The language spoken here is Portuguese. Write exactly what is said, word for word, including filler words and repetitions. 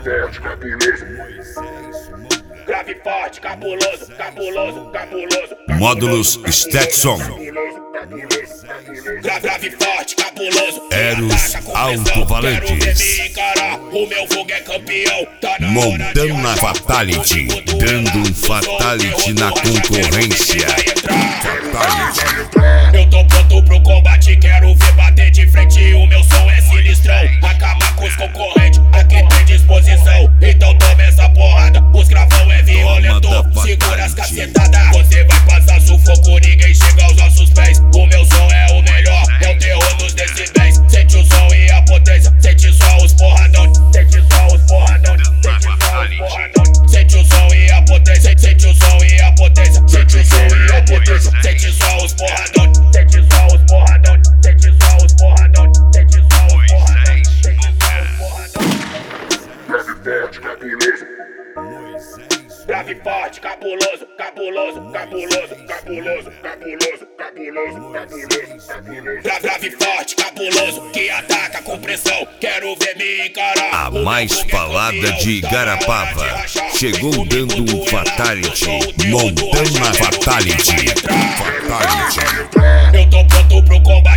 forte, cabuloso. Grave forte, cabuloso, cabuloso, cabuloso. Módulos Stetson. Grave, grave forte, cabuloso. Eros Altovalantes. O meu fogo é campeão. Tá na Montando na Fatality. Dando um Fatality na concorrência. Fatality. Eu tô pronto pro combate, quero ver bater de frente. O meu som é sinistrão. Acabar com os concorrentes, aqui tem disposição. Então toma essa porrada, os gravão é violento. Segura as cacetadas, você vai passar sufoco, ninguém chega aos nossos pés. O meu som é o melhor, é o terror dos decibéis. Sente o som e a potência, sente só os porradão. Sente só os porradão, sente só os porradão. Sente o som e a potência, sente o som e a potência. Sente o som e a potência. Sente só os porradão, sente só os porradão. Sente só os porradão, sente só os porradão. Sente só os porradão. Grave forte, cabuloso. Grave forte, cabuloso, cabuloso, cabuloso, cabuloso, cabuloso, cabuloso, cabuloso, cabuloso. Grave, grave forte, cabuloso, que ataca com pressão. Quero ver me encarar. A mais falada de Igarapava chegou dando um Fatality. Montando na Fatality. Fatality. Eu tô pronto pro combate.